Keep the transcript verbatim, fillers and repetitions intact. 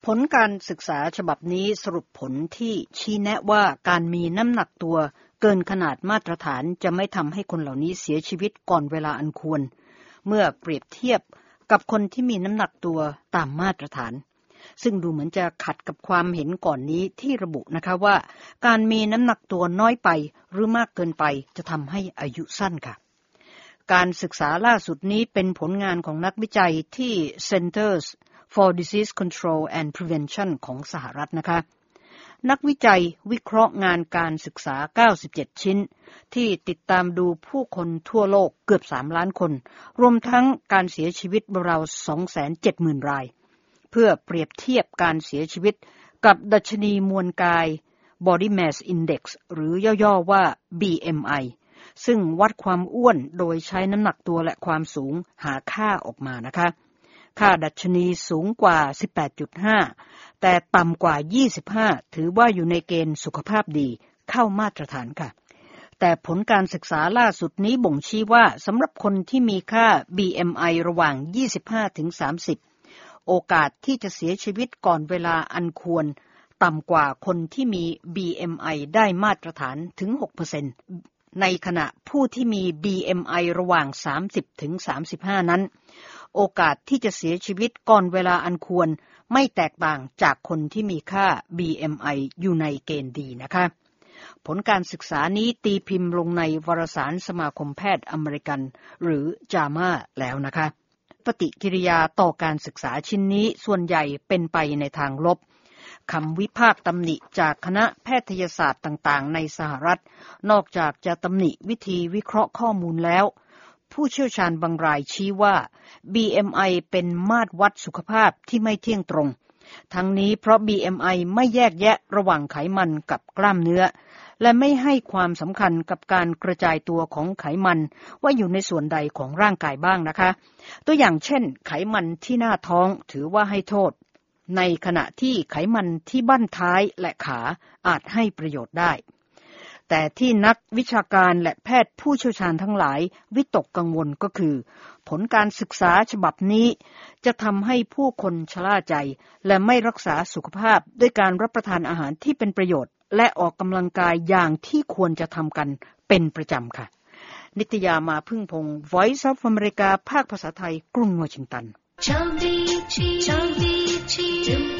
ลการศึกษาฉบับนี้สรุปผลที่ชี้แนะว่าการมีน้ำหนักตัวเกินขนาดมาตรฐานจะไม่ทำให้คนเหล่านี้เสียชีวิตก่อนเวลาอันควรเมื่อเปรียบเทียบกับคนที่มีน้ำหนักตัวตามมาตรฐานซึ่งดูเหมือนจะขัดกับความเห็นก่อนนี้ที่ระบุนะคะว่าการมีน้ำหนักตัวน้อยไปหรือมากเกินไปจะทำให้อายุสั้นค่ะการศึกษาล่าสุดนี้เป็นผลงานของนักวิจัยที่ Centers for Disease Control and Prevention ของสหรัฐนะคะนักวิจัยวิเคราะห์งานการศึกษาเก้าสิบเจ็ดชิ้นที่ติดตามดูผู้คนทั่วโลกเกือบสามล้านคนรวมทั้งการเสียชีวิตราว สองแสนเจ็ดหมื่น รายเพื่อเปรียบเทียบการเสียชีวิตกับดัชนีมวลกาย Body Mass Index หรือย่อๆว่า บี เอ็ม ไอ ซึ่งวัดความอ้วนโดยใช้น้ำหนักตัวและความสูงหาค่าออกมานะคะค่าดัชนีสูงกว่า สิบแปดจุดห้า แต่ต่ำกว่า ยี่สิบห้า ถือว่าอยู่ในเกณฑ์สุขภาพดีเข้ามาตรฐานค่ะแต่ผลการศึกษาล่าสุดนี้บ่งชี้ว่าสำหรับคนที่มีค่า บี เอ็ม ไอ ระหว่าง ยี่สิบห้าถึงสามสิบ โอกาสที่จะเสียชีวิตก่อนเวลาอันควรต่ำกว่าคนที่มี บี เอ็ม ไอ ได้มาตรฐานถึง หกเปอร์เซ็นต์ ในขณะผู้ที่มี บี เอ็ม ไอ ระหว่าง สามสิบถึงสามสิบห้า นั้นโอกาสที่จะเสียชีวิตก่อนเวลาอันควรไม่แตกต่างจากคนที่มีค่า บี เอ็ม ไอ อยู่ในเกณฑ์ดีนะคะผลการศึกษานี้ตีพิมพ์ลงในวารสารสมาคมแพทย์อเมริกันหรือ จาม่า แล้วนะคะปฏิกิริยาต่อการศึกษาชิ้นนี้ส่วนใหญ่เป็นไปในทางลบคำวิพากษ์ตำหนิจากคณะแพทยศาสตร์ต่างๆในสหรัฐนอกจากจะตำหนิวิธีวิเคราะห์ข้อมูลแล้วผู้เชี่ยวชาญบางรายชี้ว่า บี เอ็ม ไอ เป็นมาตรวัดสุขภาพที่ไม่เที่ยงตรงทั้งนี้เพราะ บี เอ็ม ไอ ไม่แยกแยะระหว่างไขมันกับกล้ามเนื้อและไม่ให้ความสำคัญกับการกระจายตัวของไขมันว่าอยู่ในส่วนใดของร่างกายบ้างนะคะตัวอย่างเช่นไขมันที่หน้าท้องถือว่าให้โทษในขณะที่ไขมันที่บั้นท้ายและขาอาจให้ประโยชน์ได้แต่ที่นักวิชาการและแพทย์ผู้เชี่ยวชาญทั้งหลายวิตกกังวลก็คือผลการศึกษาฉบับนี้จะทำให้ผู้คนชราใจและไม่รักษาสุขภาพด้วยการรับประทานอาหารที่เป็นประโยชน์และออกกำลังกายอย่างที่ควรจะทำกันเป็นประจำค่ะนิตยามาพึ่งพงศ์ Voice of America ภาคภาษาไทยกรุงวอชิงตัน